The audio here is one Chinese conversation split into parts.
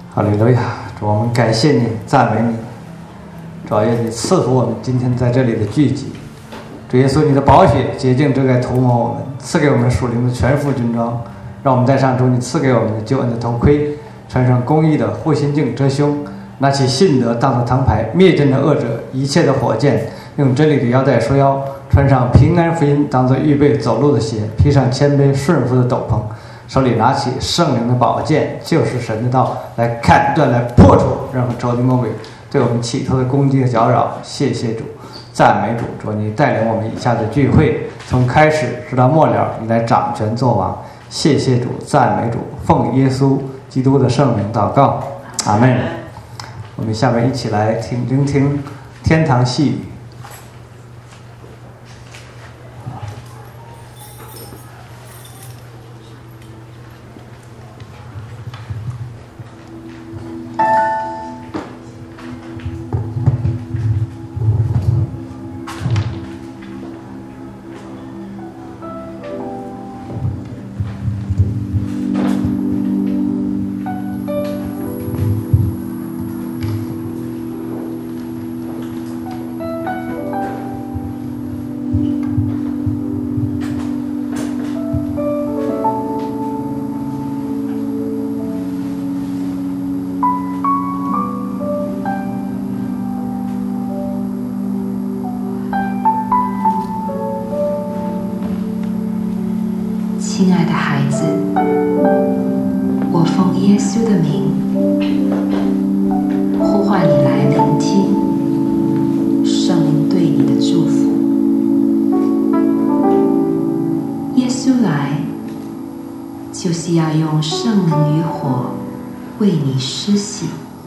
哈利路亚！主，我们感谢你，赞美你。主要愿你赐福我们今天在这里的聚集。主耶稣，你的宝血洁净遮盖涂抹我们，赐给我们属灵的全副军装，让我们戴上主你赐给我们的救恩的头盔，穿上公义的护心镜遮胸，拿起信德当作藤牌，灭尽了恶者一切的火箭，用真理的腰带束腰，穿上平安福音当作预备走路的鞋，披上谦卑顺服的斗篷，手里拿起圣灵的宝剑，就是神的道，来砍断来破除任何仇敌魔鬼对我们企图的攻击和搅扰。谢谢主，赞美主。主，你带领我们以下的聚会，从开始直到末了，你来掌权作王。谢谢主，赞美主，奉耶稣基督的圣名祷告，阿们。我们下面一起来聆听天堂细语。 亲爱的孩子，我奉耶稣的名呼唤你来聆听圣灵对你的祝福。耶稣来就是要用圣灵与火为你施洗，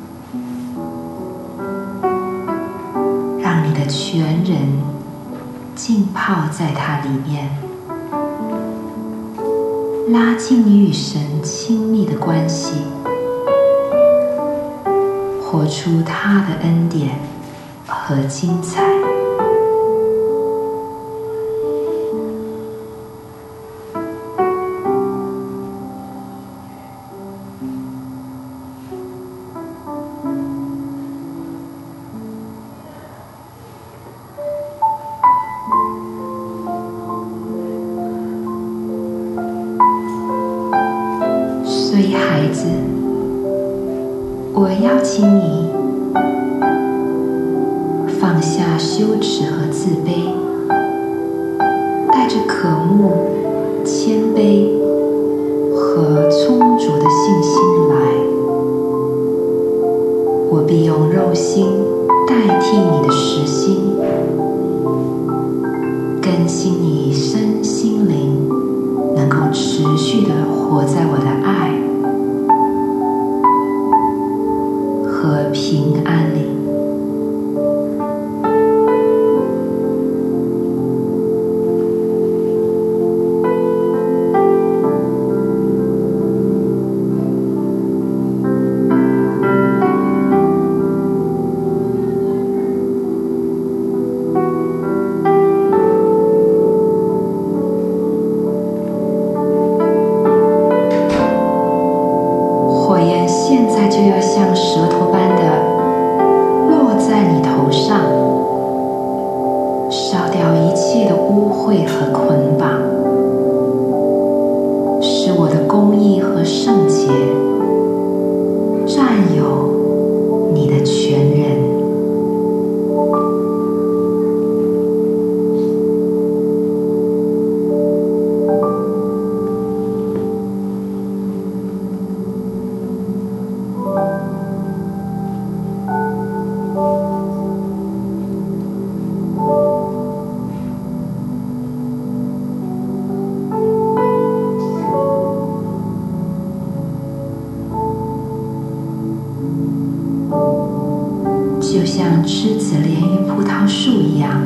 让你的全人浸泡在它里面，拉近你与神亲密的关系，活出他的恩典和精彩。所以孩子，我邀请你放下羞耻和自卑，带着渴慕、谦卑和充足的信心来，我必用肉心代替你的实心，更新你身心灵，能够持续地活在我的爱和平安里。火焰现在就要像舌头般的落在你头上，烧掉一切的污秽和捆绑，使我的公义和圣洁占有你的全人。就像枝子连于葡萄树一样，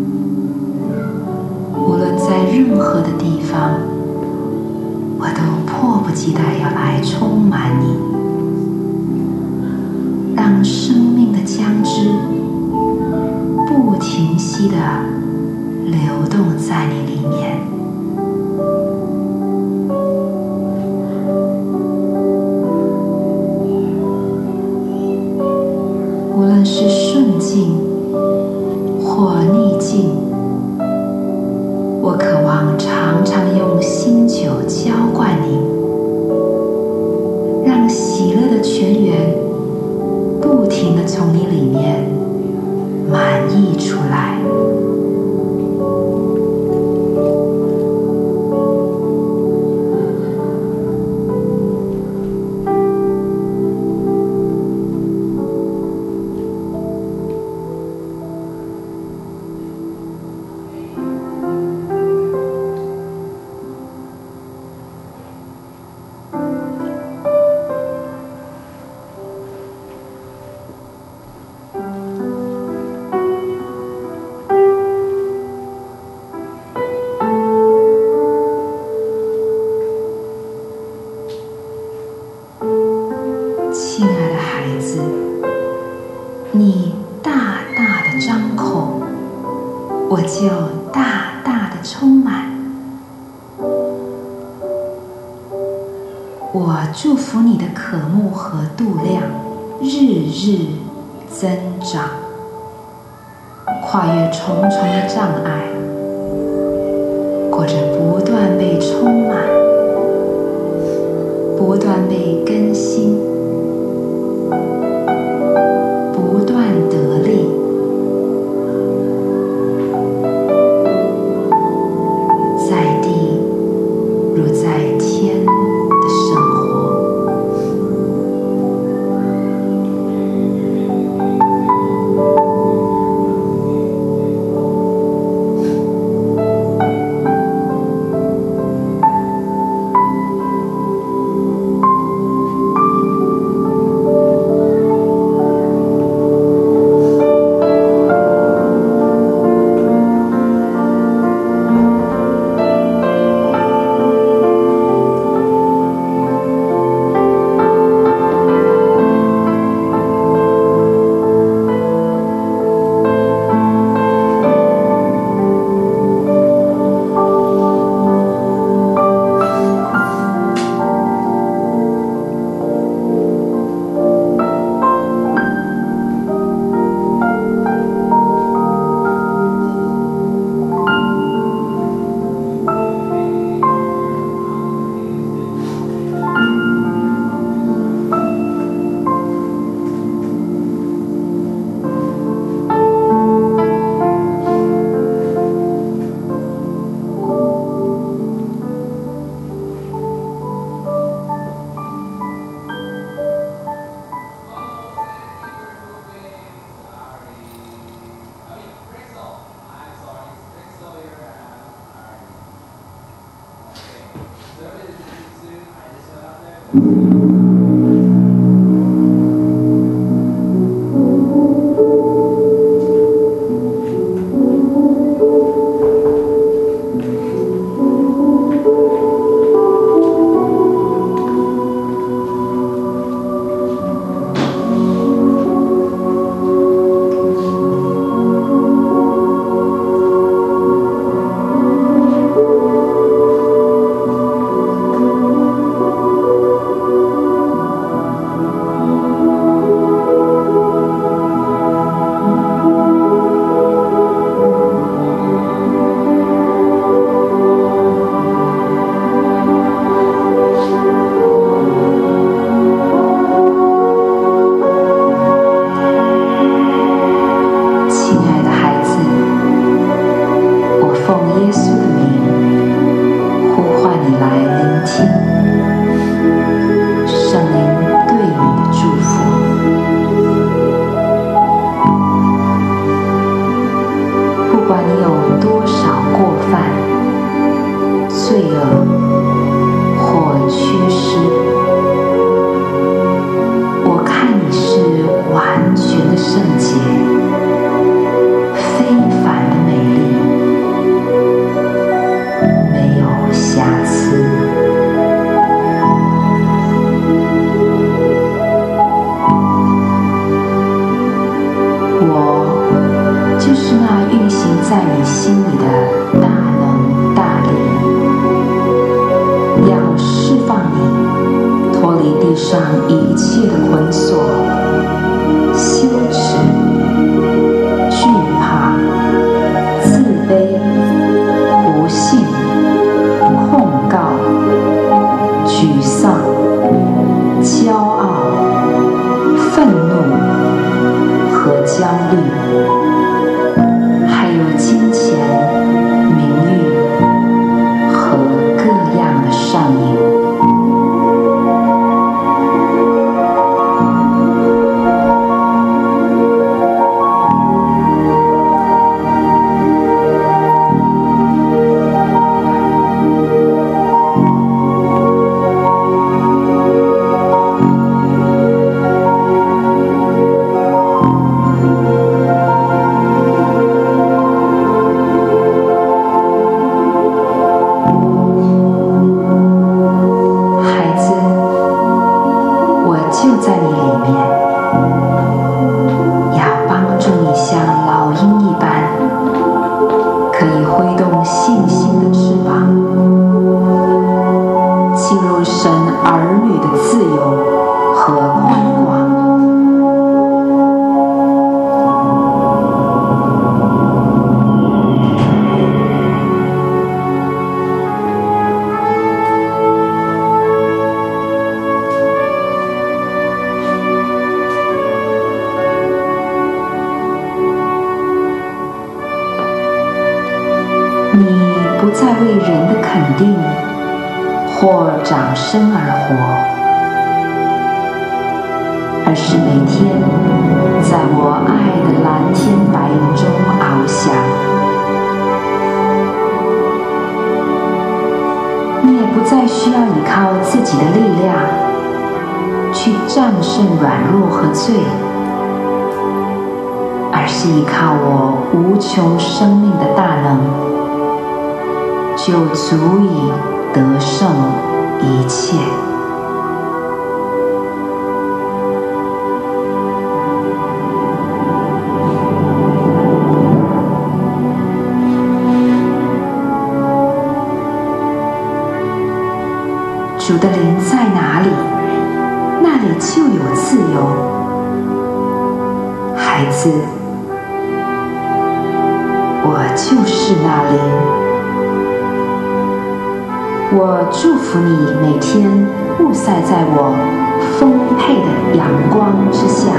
无论在任何的地方，我都迫不及待要来充满你，让生命的浆汁不停息地流动在你里面。 论是顺境或逆境，我渴望常常用新酒浇灌您，让喜乐的泉源不停地从你里面满溢出来。亲爱的孩子，你大大的张口，我就大大的充满。我祝福你的渴慕和度量日日增长，跨越重重的障碍，过着不断被充满、不断被更新、不断得力，在地如在天的生活。地上一切的捆锁、羞耻焦虑，还有金钱、名誉和各样的上瘾。为人的肯定或掌声而活，而是每天在我爱的蓝天白云中翱翔。你也不再需要依靠自己的力量去战胜软弱和罪，而是依靠我无穷生命的大能，就足以得胜一切。主的灵在哪里，那里就有自由。孩子，我就是那灵。我祝福你每天沐晒在我丰沛的阳光之下，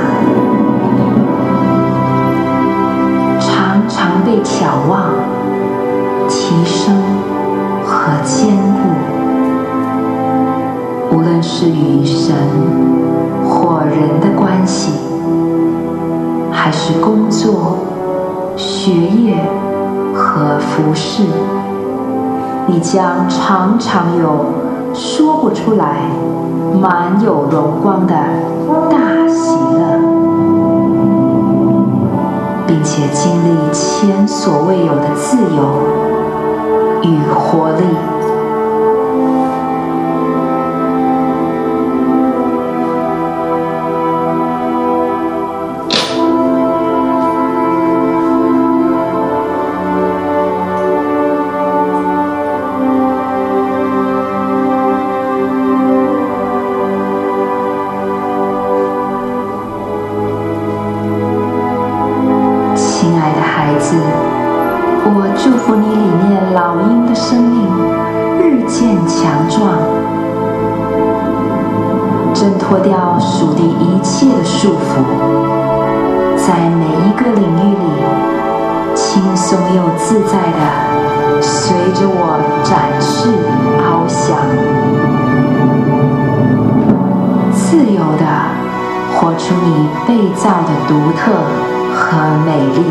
常常被眺望、提升和坚固。无论是与神或人的关系，还是工作、学业和服事，你将常常有说不出来、满有荣光的大喜乐，并且经历前所未有的自由与活力。我祝福你里面老鹰的生命日渐强壮，挣脱掉属地一切的束缚，在每一个领域里轻松又自在地随着我展翅翱翔，自由地活出你被造的独特和美丽。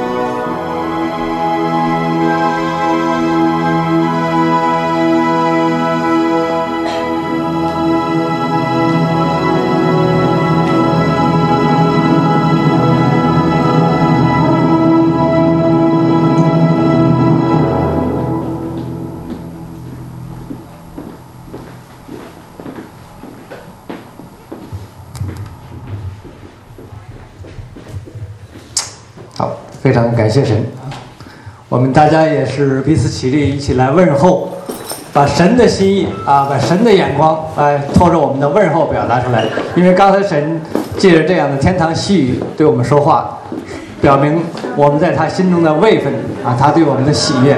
好，非常感谢神。我们大家也是彼此起立，一起来问候，把神的心意把神的眼光拖着我们的问候表达出来。因为刚才神借着这样的天堂细语对我们说话，表明我们在他心中的位分他对我们的喜悦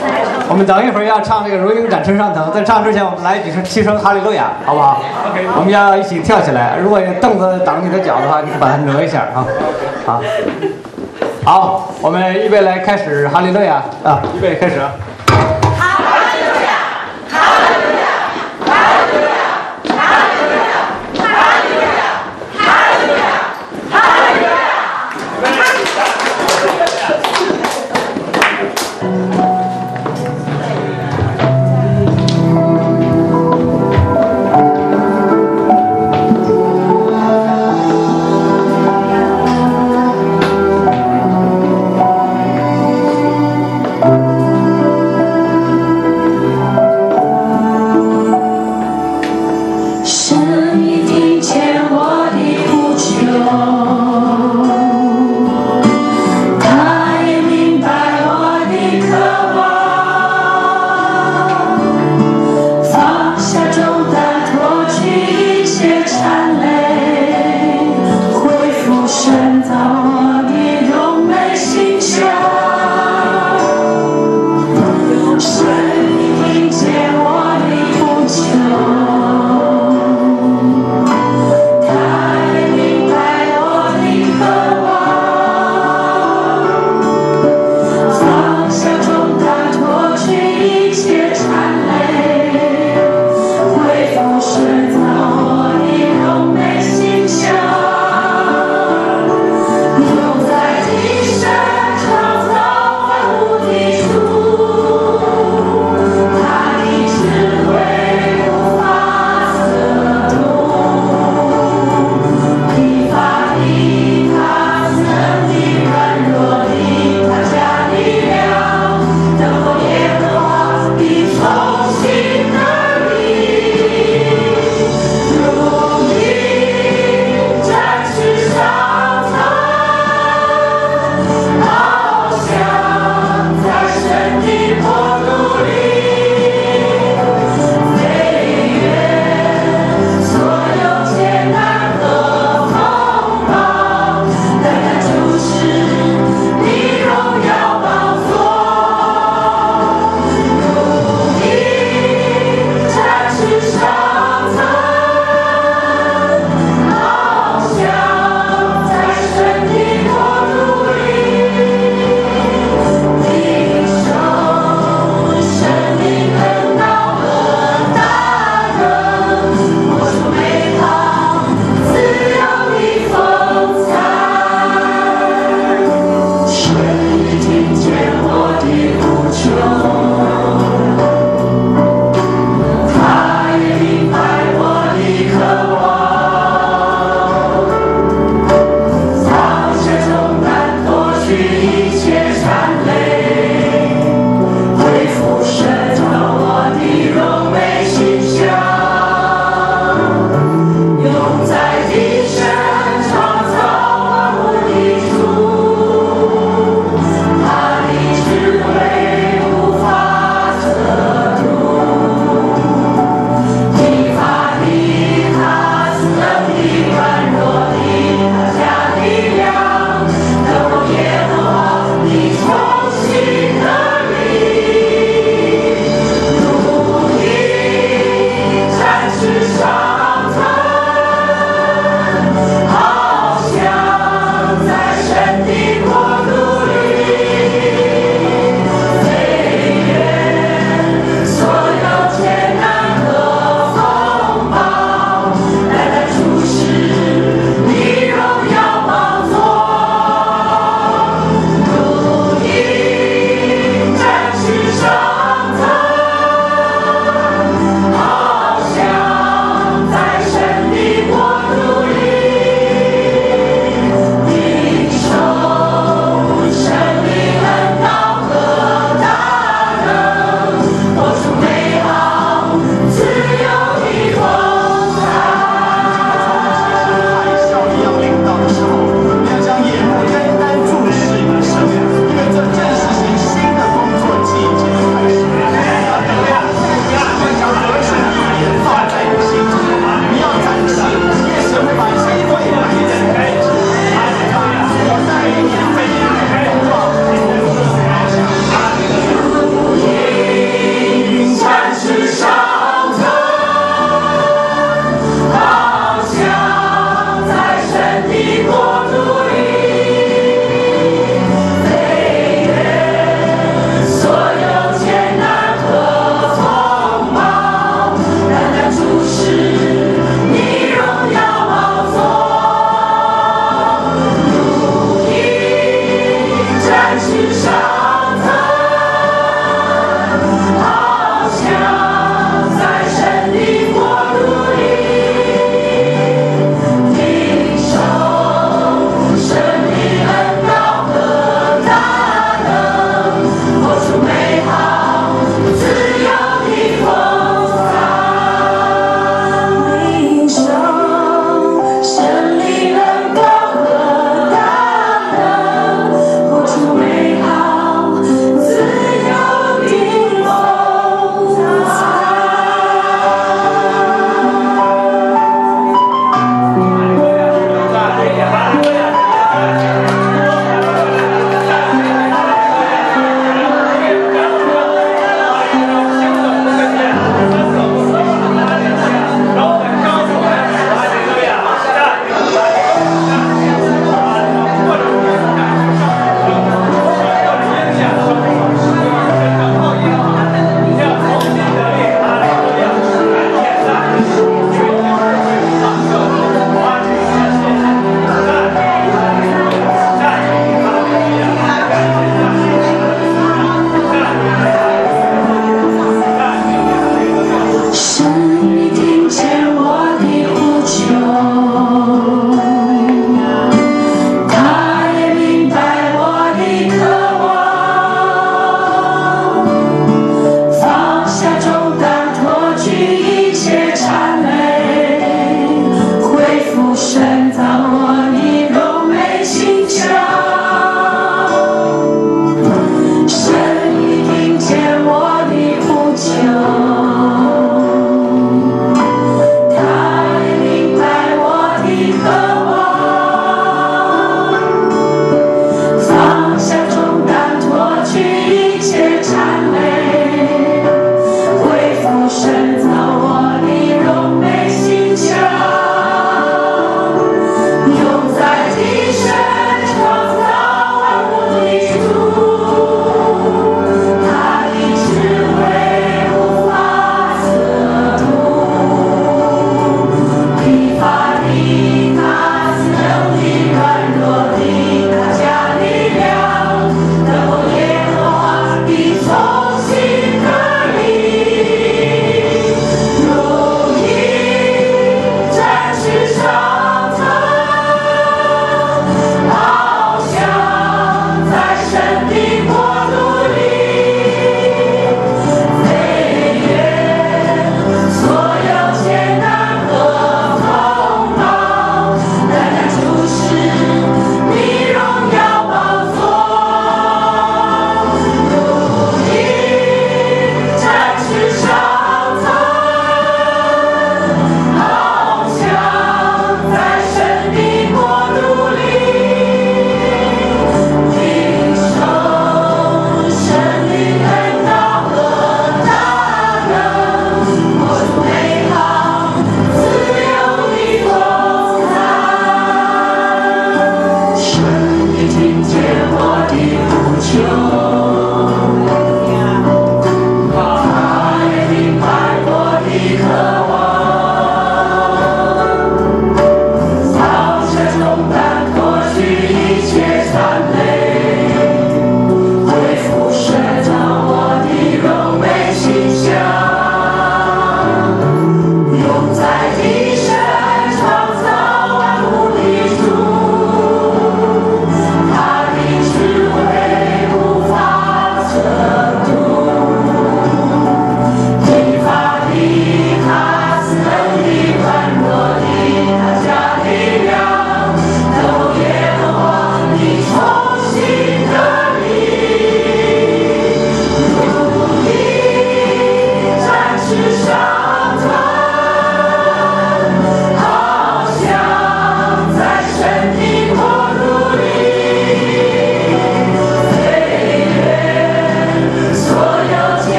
我们等一会儿要唱这个如鹰展翅上腾，在唱之前我们来几声七声哈利路亚，好不好？我们要一起跳起来。如果有凳子挡你的脚的话，你把它挪一下啊。好，好，我们预备来开始哈利路亚啊！预备开始。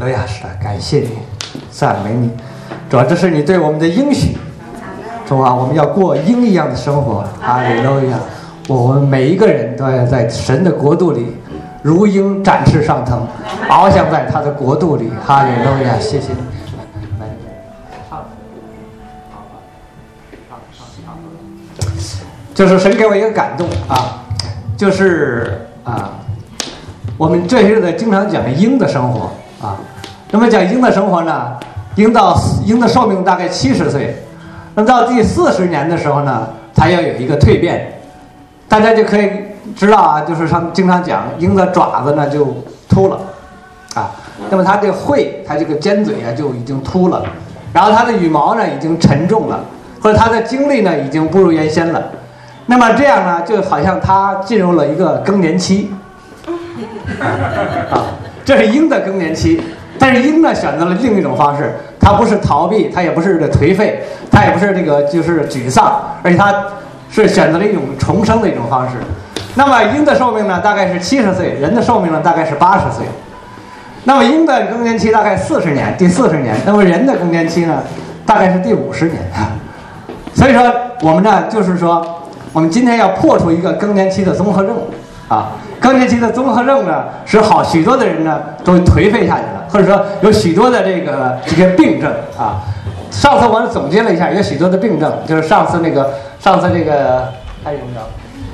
路亚！是的，感谢你，赞美你，主要这是你对我们的应许。主啊，我们要过鹰一样的生活，哈利路亚！我们每一个人都要在神的国度里，如鹰展翅上腾，翱翔在他的国度里，哈利路亚！谢谢你。就是神给我一个感动啊，就是我们这些日子经常讲鹰的生活啊。那么讲鹰的生活呢，鹰的寿命大概70岁。那么到第40年的时候呢，它要有一个蜕变，大家就可以知道啊，就是经常讲鹰的爪子呢就秃了，啊，那么它这喙，它这个尖嘴啊就已经秃了，然后它的羽毛呢已经沉重了，或者它的精力呢已经不如原先了，那么这样呢就好像它进入了一个更年期，啊，这是鹰的更年期。但是鹰呢选择了另一种方式，它不是逃避，它也不是颓废，它也不是这个就是沮丧，而且它是选择了一种重生的一种方式。那么鹰的寿命呢大概是70岁，人的寿命呢大概是80岁。那么鹰的更年期大概40年，第40年，那么人的更年期呢大概是第50年。所以说我们呢就是说，我们今天要破除一个更年期的综合症啊。更年期的综合症呢，使许多的人呢都颓废下去了，或者说有许多的这些病症啊。上次我们总结了一下，有许多的病症，就是上次这个还有没有？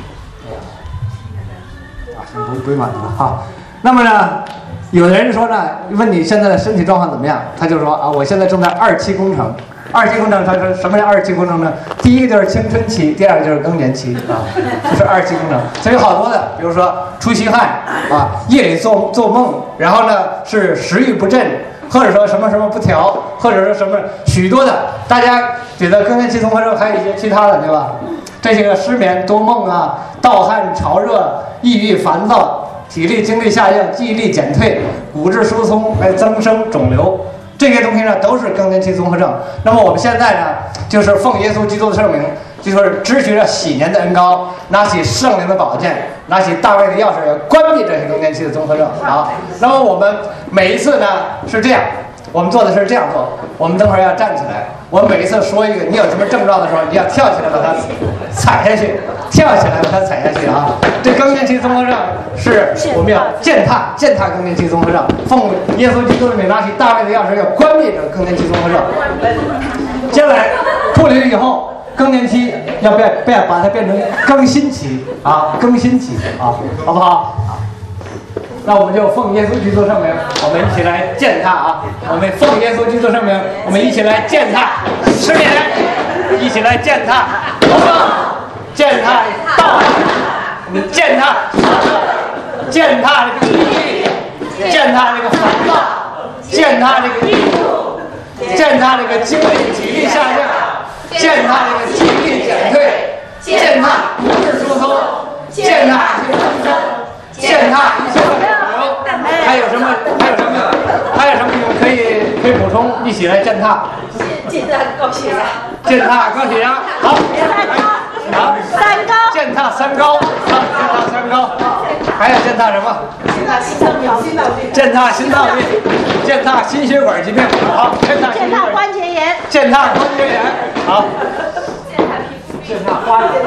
不满足了啊。那么呢，有的人说呢，问你现在的身体状况怎么样，他就说啊，我现在正在2期工程。2期工程，他说什么叫2期工程呢？第一个就是青春期，第二个就是更年期啊，这是2期工程。所以好多的，比如说出虚汗啊，夜里做梦，然后呢是食欲不振，或者说什么什么不调，或者说什么许多的，大家觉得更年期综合症还有一些其他的，对吧？这些个失眠、多梦啊、盗汗、潮热、抑郁、烦躁、体力精力下降、记忆力减退、骨质疏松、增生、肿瘤。这些东西呢都是更年期综合症。那么我们现在呢，就是奉耶稣基督的圣名，就是支取着喜年的恩膏，拿起圣灵的宝剑，拿起大卫的钥匙，要关闭这些更年期的综合症啊。那么我们每一次呢是这样，我们做的是这样做，我们等会儿要站起来，我们每一次说一个你有什么症状的时候，你要跳起来把它踩下去，跳起来把它踩下去啊。这更年期综合症是我们要践踏更年期综合症，奉耶稣基督的名，拿起大卫的钥匙，要关闭这个更年期综合症。接下来处理了以后，更年期要把它变成更新期啊，更新期啊，好不好？那我们就奉耶稣基督圣名，我们一起来践踏啊！我们奉耶稣基督圣名，我们一起来践踏失眠，一起来践踏头症，践踏盗，我们践踏践踏这个抑郁，践踏这个烦躁，践踏这个抑郁，践踏这个精力体力下降，践踏这个记忆力减退，践踏骨质疏松，践踏这个增生，践踏一些肿瘤。还有什么你们可以补充，一起来践踏。 践踏高血压。 践踏高血压，好。 三高。 践踏三高，践踏三高。还有践踏什么？ 践踏心脏病。 践踏心脏病，践踏心血管疾病，好。践踏关节炎。 践踏关节炎，好。践踏花炎，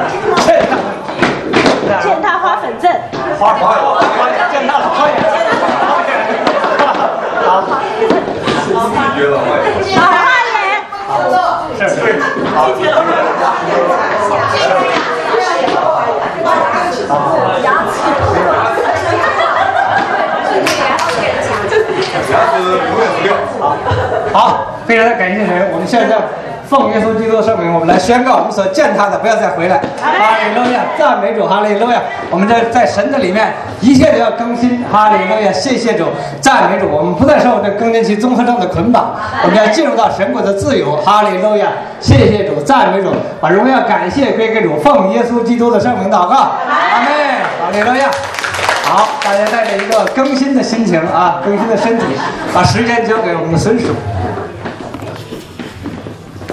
践踏花粉症。 花践踏花炎。好， 老花眼， 是，好，好，非常的感谢神，我们现在奉耶稣基督的圣名，我们来宣告我们所践踏的不要再回来。哈利路亚，赞美主，哈利路亚。我们在神的里面，一切都要更新。哈利路亚，谢谢主，赞美主。我们不再受这更年期综合症的捆绑，我们要进入到神国的自由。哈利路亚，谢谢主，赞美主，把荣耀感谢归给主，奉耶稣基督的圣名祷告。阿门。哈利路亚。好，大家带着一个更新的心情啊，更新的身体，把时间交给我们的孙叔。